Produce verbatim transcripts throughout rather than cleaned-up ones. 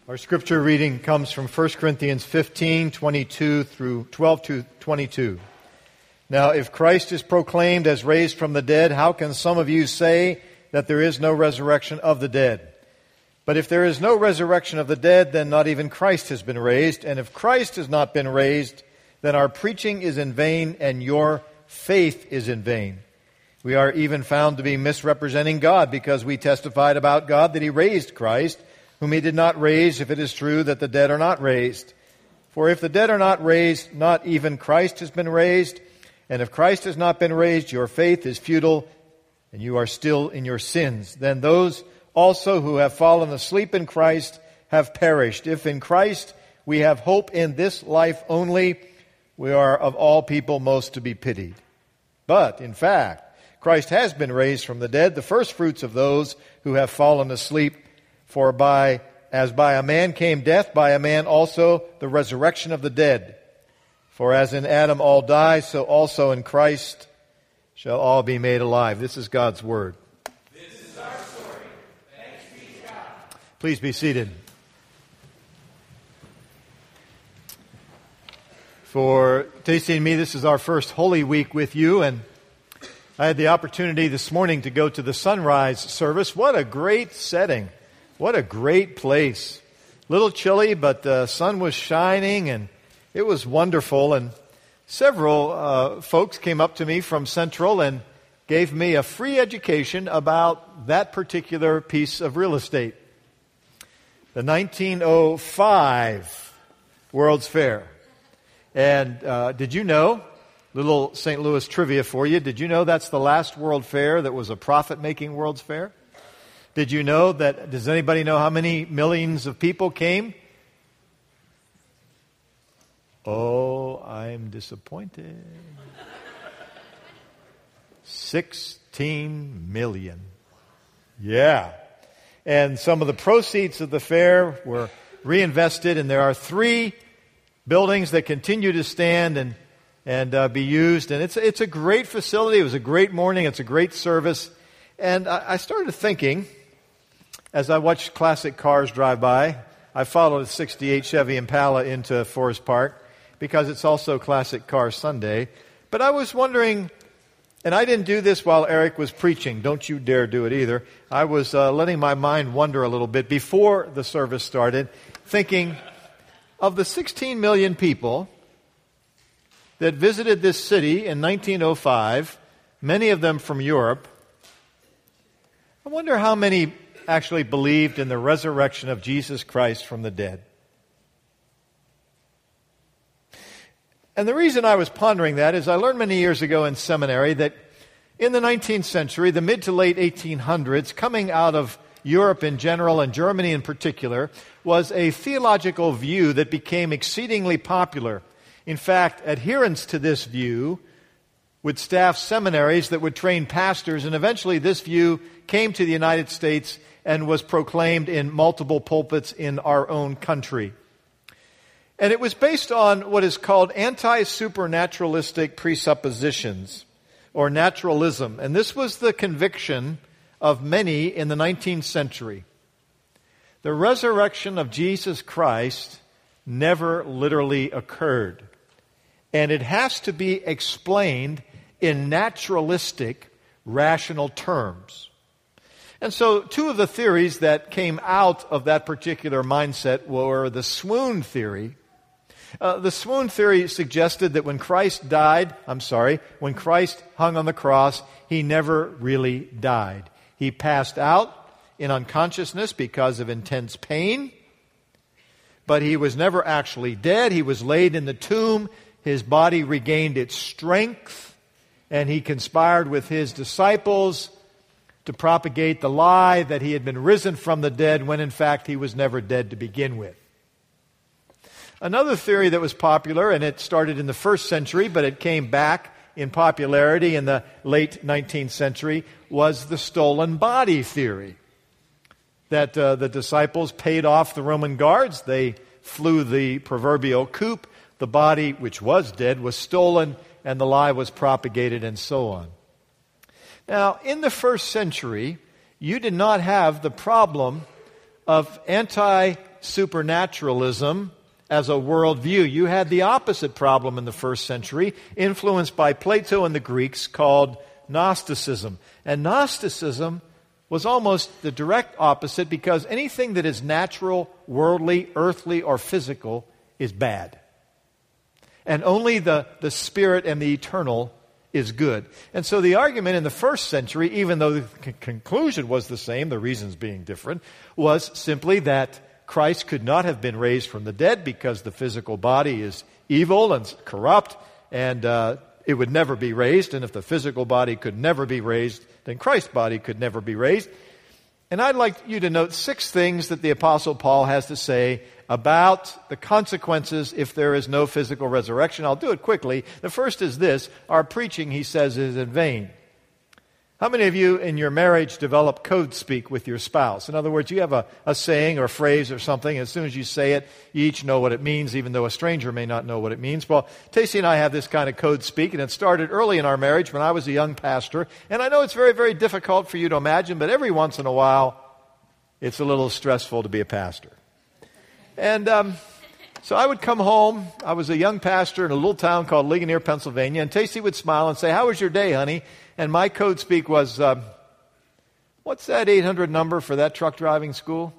Our scripture reading comes from First Corinthians fifteen, twenty-two through twelve to twenty-two. Now, if Christ is proclaimed as raised from the dead, how can some of you say that there is no resurrection of the dead? But if there is no resurrection of the dead, then not even Christ has been raised. And if Christ has not been raised, then our preaching is in vain and your faith is in vain. We are even found to be misrepresenting God because we testified about God that He raised Christ, whom He did not raise, if it is true that the dead are not raised. For if the dead are not raised, not even Christ has been raised. And if Christ has not been raised, your faith is futile, and you are still in your sins. Then those also who have fallen asleep in Christ have perished. If in Christ we have hope in this life only, we are of all people most to be pitied. But, in fact, Christ has been raised from the dead, the firstfruits of those who have fallen asleep. For by as by a man came death, by a man also the resurrection of the dead. For as in Adam all die, so also in Christ shall all be made alive. This is God's word. This is our story. Thanks be to God. Please be seated. For Tasty and me, this is our first Holy Week with you, and I had the opportunity this morning to go to the sunrise service. What a great setting. What a great place. A little chilly, but the sun was shining and it was wonderful. And several uh, folks came up to me from Central and gave me a free education about that particular piece of real estate. The nineteen oh five World's Fair. And uh, did you know, little Saint Louis trivia for you, did you know that's the last World Fair that was a profit-making World's Fair? Did you know that, does anybody know how many millions of people came? Oh, I'm disappointed. sixteen million. Yeah. And some of the proceeds of the fair were reinvested, and there are three buildings that continue to stand and and uh, be used. And it's it's a great facility. It was a great morning. It's a great service. And I, I started thinking, as I watched classic cars drive by, I followed a sixty-eight Chevy Impala into Forest Park because it's also Classic Car Sunday. But I was wondering, and I didn't do this while Eric was preaching. Don't you dare do it either. I was uh, letting my mind wander a little bit before the service started, thinking of the sixteen million people that visited this city in nineteen oh five, many of them from Europe. I wonder how many actually believed in the resurrection of Jesus Christ from the dead. And the reason I was pondering that is I learned many years ago in seminary that in the nineteenth century, the mid to late eighteen hundreds, coming out of Europe in general and Germany in particular, was a theological view that became exceedingly popular. In fact, adherents to this view would staff seminaries that would train pastors, and eventually this view came to the United States and was proclaimed in multiple pulpits in our own country. And it was based on what is called anti-supernaturalistic presuppositions, or naturalism. And this was the conviction of many in the nineteenth century. The resurrection of Jesus Christ never literally occurred. And it has to be explained in naturalistic, rational terms. And so two of the theories that came out of that particular mindset were the swoon theory. Uh, the swoon theory suggested that when Christ died, I'm sorry, when Christ hung on the cross, He never really died. He passed out in unconsciousness because of intense pain, but He was never actually dead. He was laid in the tomb. His body regained its strength, and He conspired with His disciples to propagate the lie that He had been risen from the dead when in fact He was never dead to begin with. Another theory that was popular, and it started in the first century, but it came back in popularity in the late nineteenth century, was the stolen body theory. That uh, the disciples paid off the Roman guards. They flew the proverbial coop. The body, which was dead, was stolen, and the lie was propagated, and so on. Now, in the first century, you did not have the problem of anti supernaturalism as a worldview. You had the opposite problem in the first century, influenced by Plato and the Greeks, called Gnosticism. And Gnosticism was almost the direct opposite, because anything that is natural, worldly, earthly, or physical is bad. And only the, the spirit and the eternal is good. And so the argument in the first century, even though the c- conclusion was the same, the reasons being different, was simply that Christ could not have been raised from the dead because the physical body is evil and corrupt, and uh, it would never be raised. And if the physical body could never be raised, then Christ's body could never be raised. And I'd like you to note six things that the Apostle Paul has to say about the consequences if there is no physical resurrection. I'll do it quickly. The first is this: our preaching, he says, is in vain. How many of you in your marriage develop code speak with your spouse? In other words, you have a, a saying or a phrase or something, and as soon as you say it, you each know what it means, even though a stranger may not know what it means. Well, Tacey and I have this kind of code speak, and it started early in our marriage when I was a young pastor. And I know it's very, very difficult for you to imagine, but every once in a while, it's a little stressful to be a pastor. And um, so I would come home. I was a young pastor in a little town called Ligonier, Pennsylvania, and Tacey would smile and say, "How was your day, honey?" And my code speak was, uh, "What's that eight hundred number for that truck driving school?"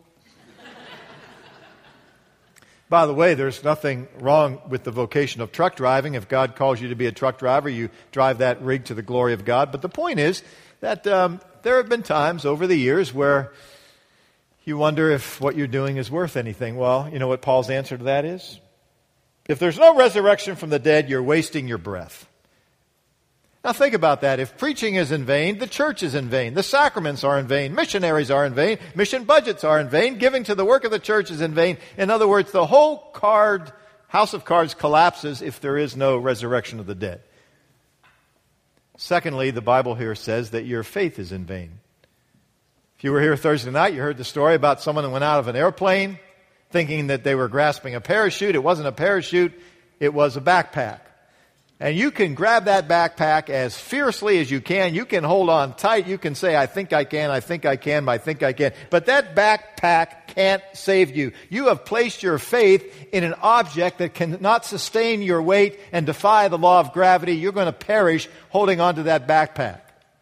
By the way, there's nothing wrong with the vocation of truck driving. If God calls you to be a truck driver, you drive that rig to the glory of God. But the point is that um, there have been times over the years where you wonder if what you're doing is worth anything. Well, you know what Paul's answer to that is? If there's no resurrection from the dead, you're wasting your breath. Now think about that. If preaching is in vain, the church is in vain. The sacraments are in vain. Missionaries are in vain. Mission budgets are in vain. Giving to the work of the church is in vain. In other words, the whole card, house of cards collapses if there is no resurrection of the dead. Secondly, the Bible here says that your faith is in vain. If you were here Thursday night, you heard the story about someone who went out of an airplane thinking that they were grasping a parachute. It wasn't a parachute. It was a backpack. And you can grab that backpack as fiercely as you can. You can hold on tight. You can say, "I think I can, I think I can, I think I can." But that backpack can't save you. You have placed your faith in an object that cannot sustain your weight and defy the law of gravity. You're going to perish holding onto that backpack.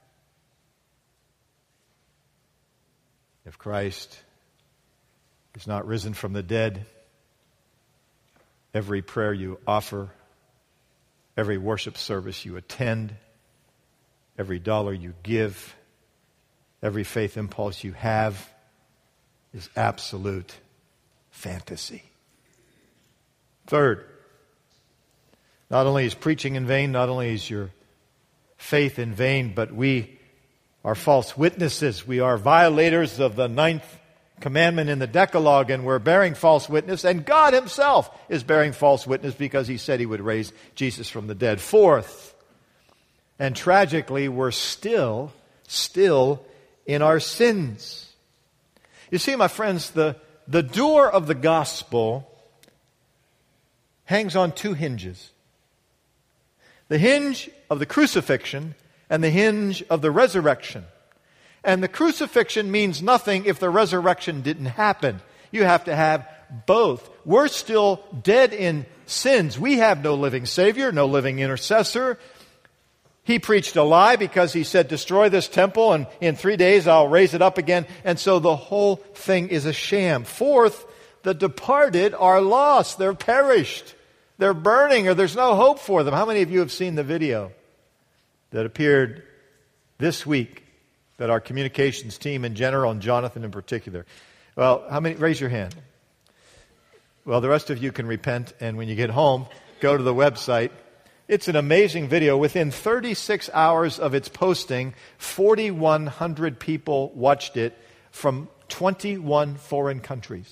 If Christ is not risen from the dead, every prayer you offer, every worship service you attend, every dollar you give, every faith impulse you have is absolute fantasy. Third, not only is preaching in vain, not only is your faith in vain, but we are false witnesses. We are violators of the ninth commandment in the Decalogue, and we're bearing false witness, and God himself is bearing false witness because he said he would raise Jesus from the dead. Fourth, and tragically, we're still, still in our sins. You see, my friends, the, the door of the gospel hangs on two hinges. The hinge of the crucifixion and the hinge of the resurrection. And the crucifixion means nothing if the resurrection didn't happen. You have to have both. We're still dead in sins. We have no living Savior, no living intercessor. He preached a lie because he said, "Destroy this temple and in three days I'll raise it up again." And so the whole thing is a sham. Fourth, the departed are lost. They're perished. They're burning, or there's no hope for them. How many of you have seen the video that appeared this week that our communications team in general and Jonathan in particular? Well, how many? Raise your hand. Well, the rest of you can repent, and when you get home, go to the website. It's an amazing video. Within thirty-six hours of its posting, forty-one hundred people watched it from twenty-one foreign countries.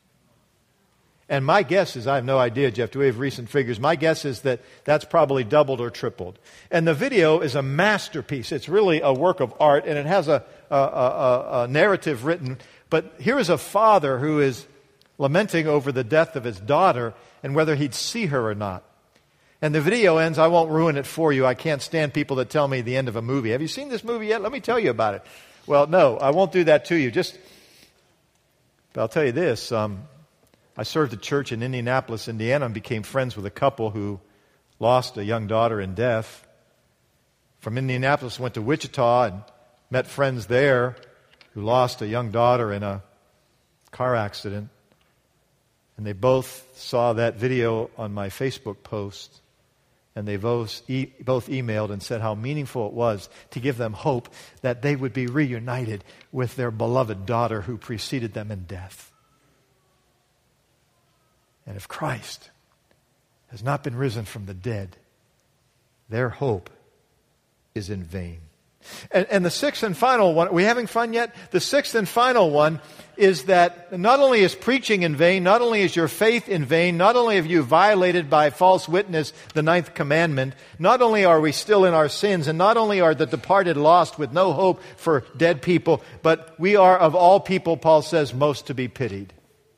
And my guess is, I have no idea, Jeff, do we have recent figures? My guess is that that's probably doubled or tripled. And the video is a masterpiece. It's really a work of art, and it has a, a, a, a narrative written. But here is a father who is lamenting over the death of his daughter and whether he'd see her or not. And the video ends, I won't ruin it for you. I can't stand people that tell me the end of a movie. Have you seen this movie yet? Let me tell you about it. Well, no, I won't do that to you. Just, but I'll tell you this. Um, I served a church in Indianapolis, Indiana, and became friends with a couple who lost a young daughter in death. From Indianapolis, went to Wichita and met friends there who lost a young daughter in a car accident. And they both saw that video on my Facebook post. And they both, e- both emailed and said how meaningful it was to give them hope that they would be reunited with their beloved daughter who preceded them in death. And if Christ has not been risen from the dead, their hope is in vain. And, and the sixth and final one, are we having fun yet? The sixth and final one is that not only is preaching in vain, not only is your faith in vain, not only have you violated by false witness the ninth commandment, not only are we still in our sins, and not only are the departed lost with no hope for dead people, but we are of all people, Paul says, most to be pitied.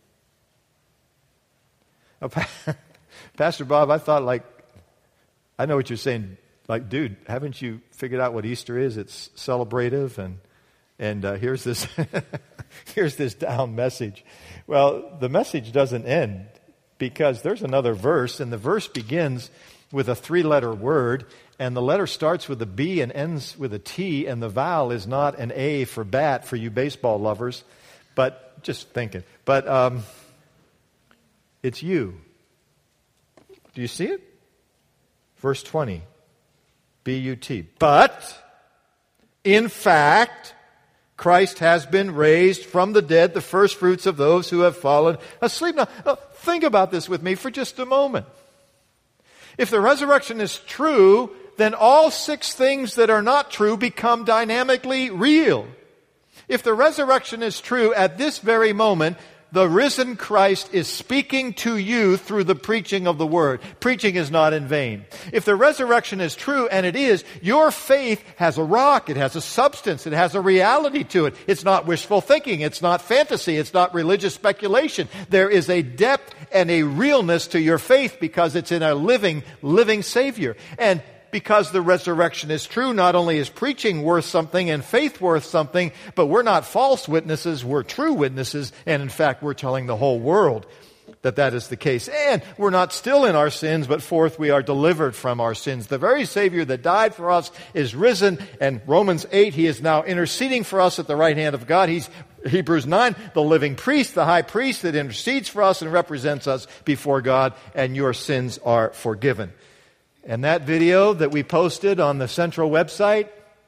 Oh, Pastor Bob, I thought like, I know what you're saying. Like, dude, haven't you figured out what Easter is? It's celebrative, and and uh, here's this here's this down message. Well, the message doesn't end because there's another verse, and the verse begins with a three-letter word, and the letter starts with a B and ends with a T, and the vowel is not an A for bat for you baseball lovers, but just thinking. But um, it's you. Do you see it? Verse twenty. B U T. But, in fact, Christ has been raised from the dead, the first fruits of those who have fallen asleep. Now, now, think about this with me for just a moment. If the resurrection is true, then all six things that are not true become dynamically real. If the resurrection is true at this very moment, the risen Christ is speaking to you through the preaching of the Word. Preaching is not in vain. If the resurrection is true, and it is, your faith has a rock, it has a substance, it has a reality to it. It's not wishful thinking, it's not fantasy, it's not religious speculation. There is a depth and a realness to your faith because it's in a living, living Savior. And because the resurrection is true, not only is preaching worth something and faith worth something, but we're not false witnesses, we're true witnesses, and in fact we're telling the whole world that that is the case. And we're not still in our sins, but fourth, we are delivered from our sins. The very Savior that died for us is risen, and Romans eight, He is now interceding for us at the right hand of God. He's Hebrews nine, the living priest, the high priest that intercedes for us and represents us before God, and your sins are forgiven. And that video that we posted on the Central website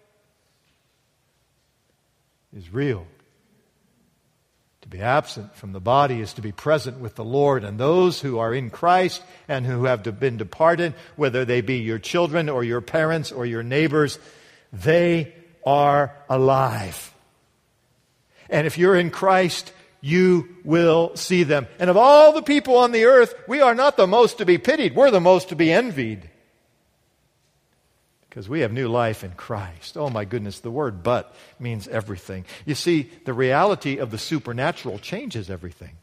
is real. To be absent from the body is to be present with the Lord. And those who are in Christ and who have been departed, whether they be your children or your parents or your neighbors, they are alive. And if you're in Christ, you will see them. And of all the people on the earth, we are not the most to be pitied. We're the most to be envied. Because we have new life in Christ. Oh my goodness, the word "but" means everything. You see, the reality of the supernatural changes everything.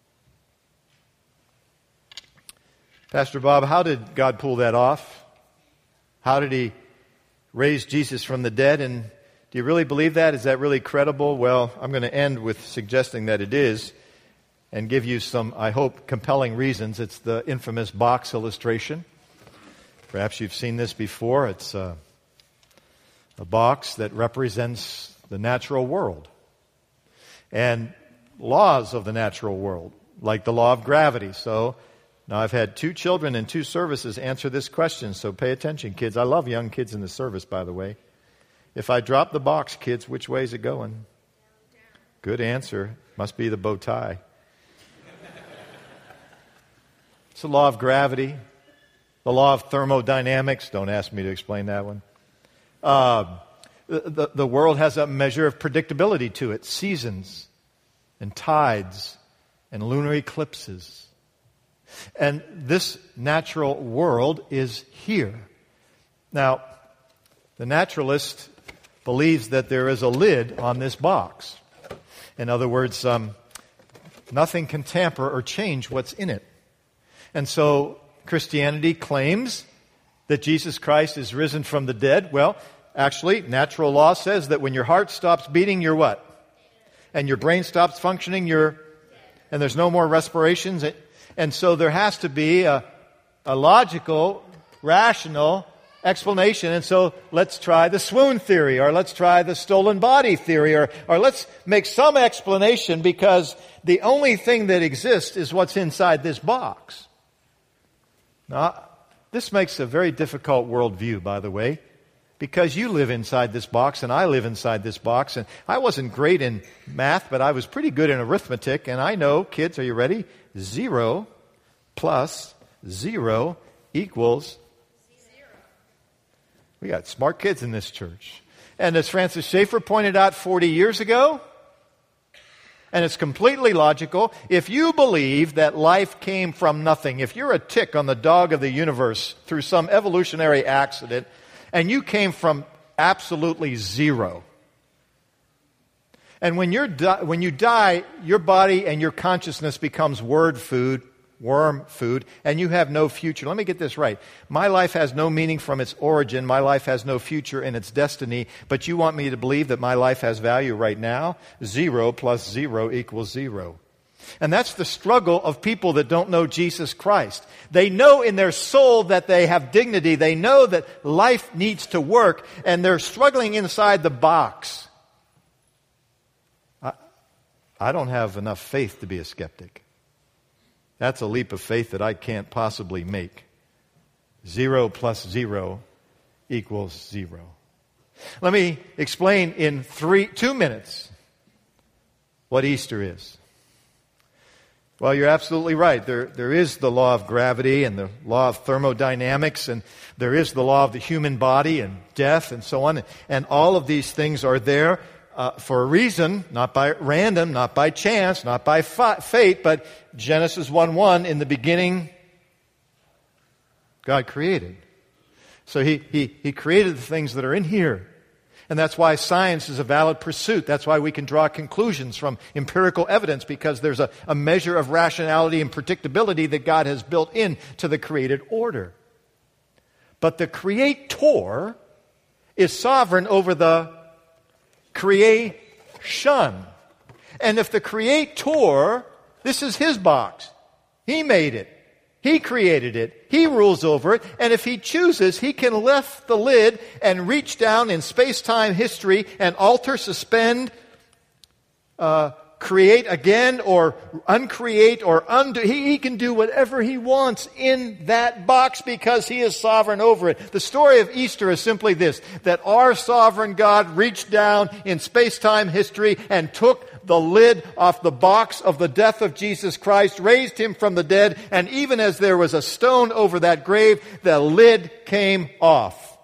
Pastor Bob, how did God pull that off? How did He raise Jesus from the dead? And do you really believe that? Is that really credible? Well, I'm going to end with suggesting that it is and give you some, I hope, compelling reasons. It's the infamous box illustration. Perhaps you've seen this before. It's a, a box that represents the natural world and laws of the natural world, like the law of gravity. So now I've had two children in two services answer this question, so pay attention, kids. I love young kids in the service, by the way. If I drop the box, kids, which way is it going? Good answer. Must be the bow tie. It's the law of gravity. The law of thermodynamics. Don't ask me to explain that one. Uh, the, the world has a measure of predictability to it. Seasons and tides and lunar eclipses. And this natural world is here. Now, the naturalist believes that there is a lid on this box. In other words, um, nothing can tamper or change what's in it. And so Christianity claims that Jesus Christ is risen from the dead. Well, actually, natural law says that when your heart stops beating, you're what? And your brain stops functioning, you're... and there's no more respirations. And so there has to be a, a logical, rational explanation. And so let's try the swoon theory, or let's try the stolen body theory, or, or let's make some explanation, because the only thing that exists is what's inside this box. Now, this makes a very difficult worldview, by the way, because you live inside this box and I live inside this box. And I wasn't great in math, but I was pretty good in arithmetic. And I know, kids, are you ready? Zero plus zero equals zero. We got smart kids in this church. And as Francis Schaeffer pointed out forty years ago, and it's completely logical, if you believe that life came from nothing, if you're a tick on the dog of the universe through some evolutionary accident, and you came from absolutely zero, and when you're di- when you die, your body and your consciousness becomes word food, worm food, and you have no future. Let me get this right. My life has no meaning from its origin. My life has no future in its destiny. But you want me to believe that my life has value right now? Zero plus zero equals zero. And that's the struggle of people that don't know Jesus Christ. They know in their soul that they have dignity. They know that life needs to work, and they're struggling inside the box. I, I don't have enough faith to be a skeptic. That's a leap of faith that I can't possibly make. Zero plus zero equals zero. Let me explain in three, two minutes what Easter is. Well, you're absolutely right. There, there is the law of gravity and the law of thermodynamics, and there is the law of the human body and death and so on. And all of these things are there uh, for a reason, not by random, not by chance, not by fa- fate, but Genesis one one, in the beginning, God created. So he, he, he created the things that are in here. And that's why science is a valid pursuit. That's why we can draw conclusions from empirical evidence, because there's a, a measure of rationality and predictability that God has built into the created order. But the Creator is sovereign over the creation. And if the Creator, this is His box. He made it. He created it. He rules over it. And if He chooses, He can lift the lid and reach down in space-time history and alter, suspend, uh, create again, or uncreate, or undo. He, he can do whatever He wants in that box, because He is sovereign over it. The story of Easter is simply this, that our sovereign God reached down in space-time history and took the lid off the box of the death of Jesus Christ, raised Him from the dead, and even as there was a stone over that grave, the lid came off.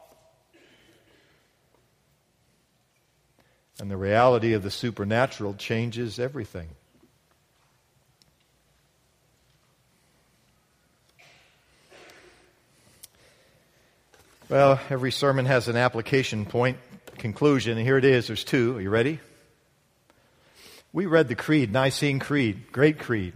And the reality of the supernatural changes everything. Well, every sermon has an application point, conclusion, and here it is. There's two. Are you ready? We read the Creed, Nicene Creed, great creed.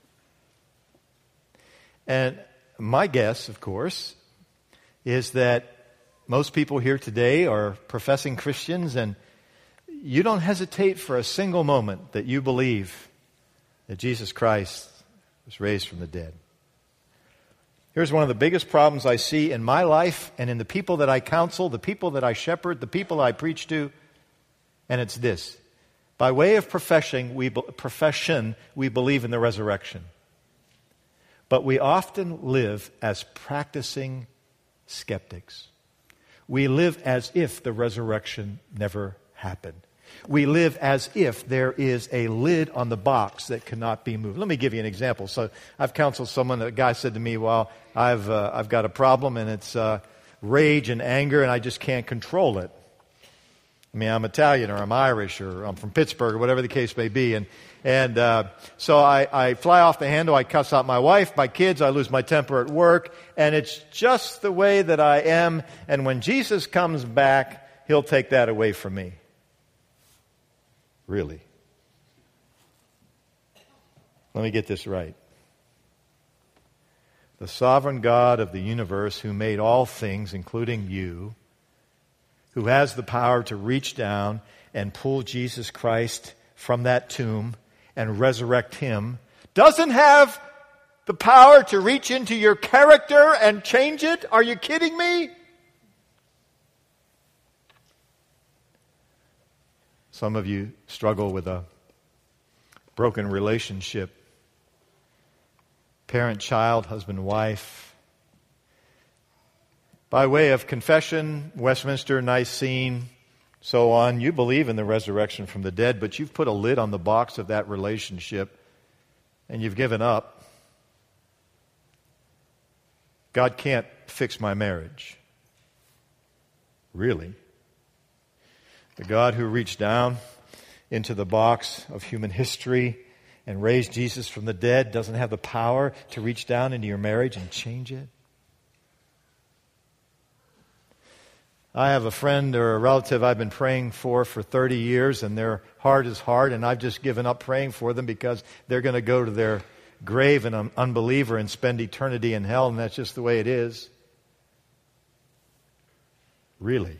And my guess, of course, is that most people here today are professing Christians, and you don't hesitate for a single moment that you believe that Jesus Christ was raised from the dead. Here's one of the biggest problems I see in my life and in the people that I counsel, the people that I shepherd, the people I preach to, and it's this. By way of profession, we, profession, we believe in the resurrection. But we often live as practicing skeptics. We live as if the resurrection never happened. We live as if there is a lid on the box that cannot be moved. Let me give you an example. So I've counseled someone, a guy said to me, well, I've, uh, I've got a problem, and it's uh, rage and anger, and I just can't control it. I mean, I'm Italian, or I'm Irish, or I'm from Pittsburgh, or whatever the case may be. And and uh, so I, I fly off the handle. I cuss out my wife, my kids. I lose my temper at work. And it's just the way that I am. And when Jesus comes back, He'll take that away from me. Really? Let me get this right. The sovereign God of the universe, who made all things, including you, who has the power to reach down and pull Jesus Christ from that tomb and resurrect Him, doesn't have the power to reach into your character and change it? Are you kidding me? Some of you struggle with a broken relationship. Parent, child, husband, wife. By way of confession, Westminster, Nicene, so on, you believe in the resurrection from the dead, but you've put a lid on the box of that relationship and you've given up. God can't fix my marriage. Really? The God who reached down into the box of human history and raised Jesus from the dead doesn't have the power to reach down into your marriage and change it? I have a friend or a relative I've been praying for for thirty years, and their heart is hard, and I've just given up praying for them because they're going to go to their grave an unbeliever and spend eternity in hell, and that's just the way it is. Really?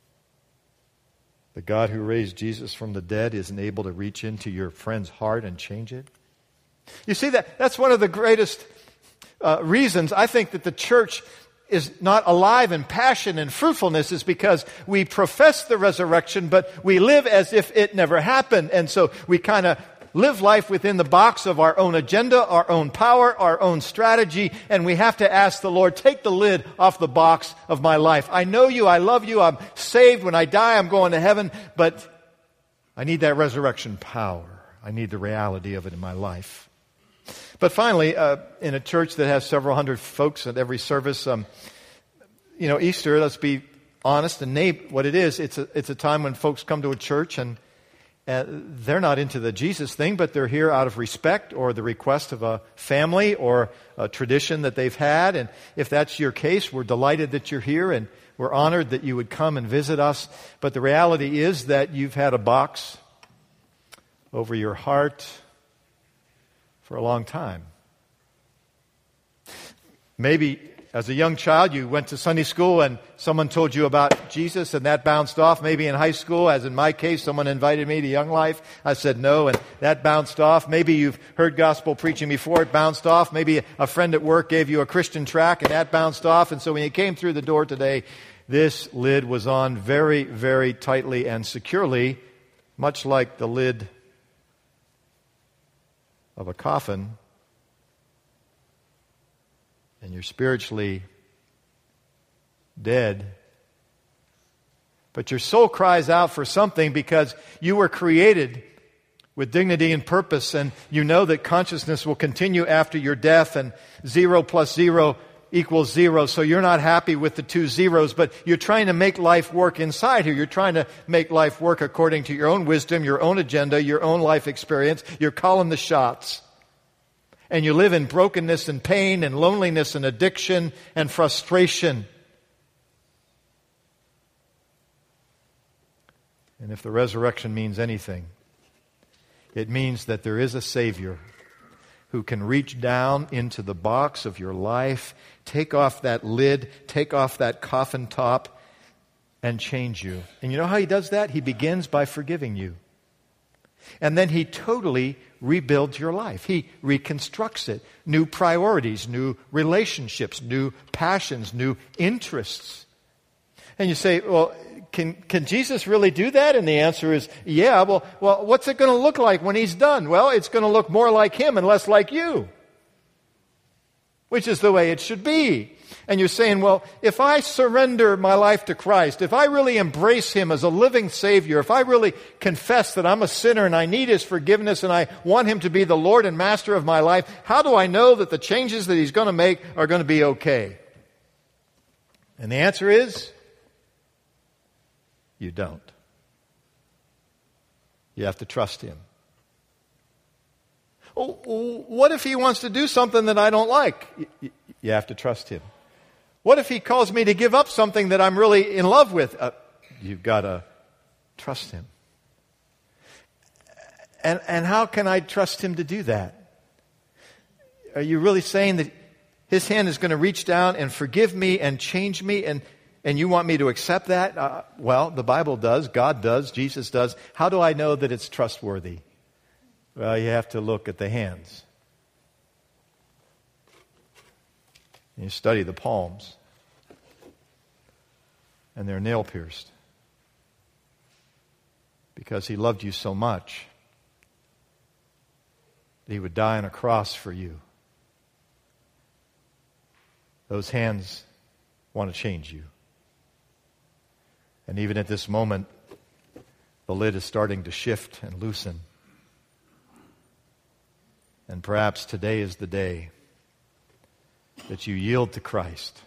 The God who raised Jesus from the dead isn't able to reach into your friend's heart and change it? You see, that that's one of the greatest uh, reasons I think that the church is not alive in passion and fruitfulness is because we profess the resurrection, but we live as if it never happened. And so we kind of live life within the box of our own agenda, our own power, our own strategy, and we have to ask the Lord, take the lid off the box of my life. I know you, I love you, I'm saved. When I die, I'm going to heaven, but I need that resurrection power. I need the reality of it in my life. But finally, uh, in a church that has several hundred folks at every service, um, you know, Easter, let's be honest and name what it is. It's a, it's a time when folks come to a church and uh, they're not into the Jesus thing, but they're here out of respect or the request of a family or a tradition that they've had. And if that's your case, we're delighted that you're here and we're honored that you would come and visit us. But the reality is that you've had a box over your heart for a long time. Maybe as a young child you went to Sunday school and someone told you about Jesus and that bounced off. Maybe in high school, as in my case, someone invited me to Young Life. I said no, and that bounced off. Maybe you've heard gospel preaching before, it bounced off. Maybe a friend at work gave you a Christian tract and that bounced off. And so when you came through the door today, this lid was on very, very tightly and securely, much like the lid of a coffin, and you're spiritually dead. But your soul cries out for something because you were created with dignity and purpose, and you know that consciousness will continue after your death, and zero plus zero equals zero, so you're not happy with the two zeros, but you're trying to make life work inside here. You're trying to make life work according to your own wisdom, your own agenda, your own life experience. You're calling the shots. And you live in brokenness and pain and loneliness and addiction and frustration. And if the resurrection means anything, it means that there is a Savior who can reach down into the box of your life, take off that lid, take off that coffin top, and change you. And you know how He does that? He begins by forgiving you. And then He totally rebuilds your life. He reconstructs it. New priorities, new relationships, new passions, new interests. And you say, well, can can Jesus really do that? And the answer is, yeah. Well, well, what's it going to look like when He's done? Well, it's going to look more like Him and less like you, which is the way it should be. And you're saying, well, if I surrender my life to Christ, if I really embrace Him as a living Savior, if I really confess that I'm a sinner and I need His forgiveness and I want Him to be the Lord and Master of my life, how do I know that the changes that He's going to make are going to be okay? And the answer is, you don't. You have to trust Him. Oh, what if He wants to do something that I don't like? You have to trust Him. What if He calls me to give up something that I'm really in love with? Uh, you've got to trust Him. And, and how can I trust Him to do that? Are you really saying that His hand is going to reach down and forgive me and change me, and, and you want me to accept that? Uh, well, the Bible does, God does, Jesus does. How do I know that it's trustworthy? Well, you have to look at the hands. And you study the palms, and they're nail-pierced. Because he loved you so much that he would die on a cross for you. Those hands want to change you. And even at this moment, the lid is starting to shift and loosen. And perhaps today is the day that you yield to Christ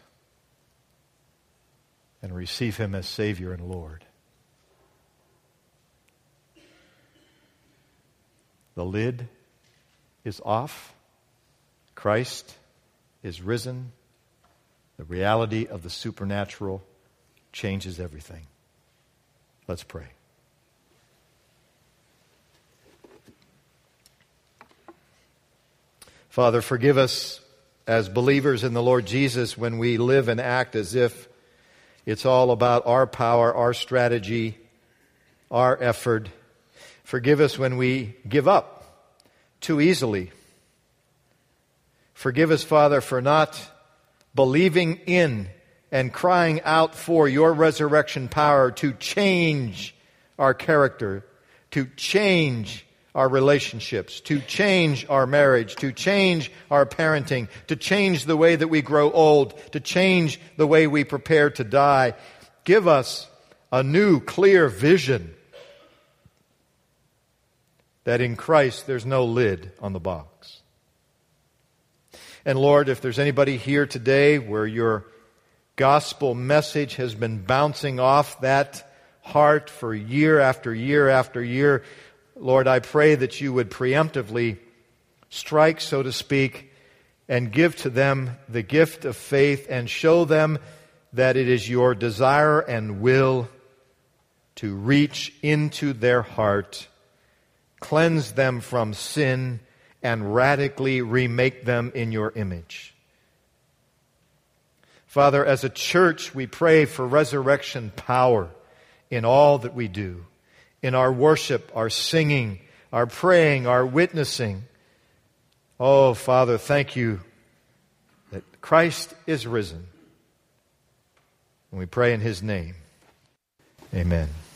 and receive him as Savior and Lord. The lid is off. Christ is risen. The reality of the supernatural changes everything. Let's pray. Father, forgive us as believers in the Lord Jesus when we live and act as if it's all about our power, our strategy, our effort. Forgive us when we give up too easily. Forgive us, Father, for not believing in and crying out for your resurrection power to change our character, to change our relationships, to change our marriage, to change our parenting, to change the way that we grow old, to change the way we prepare to die. Give us a new, clear vision that in Christ there's no lid on the box. And Lord, if there's anybody here today where your gospel message has been bouncing off that heart for year after year after year, Lord, I pray that you would preemptively strike, so to speak, and give to them the gift of faith and show them that it is your desire and will to reach into their heart, cleanse them from sin, and radically remake them in your image. Father, as a church, we pray for resurrection power in all that we do, in our worship, our singing, our praying, our witnessing. Oh, Father, thank you that Christ is risen. And we pray in his name. Amen.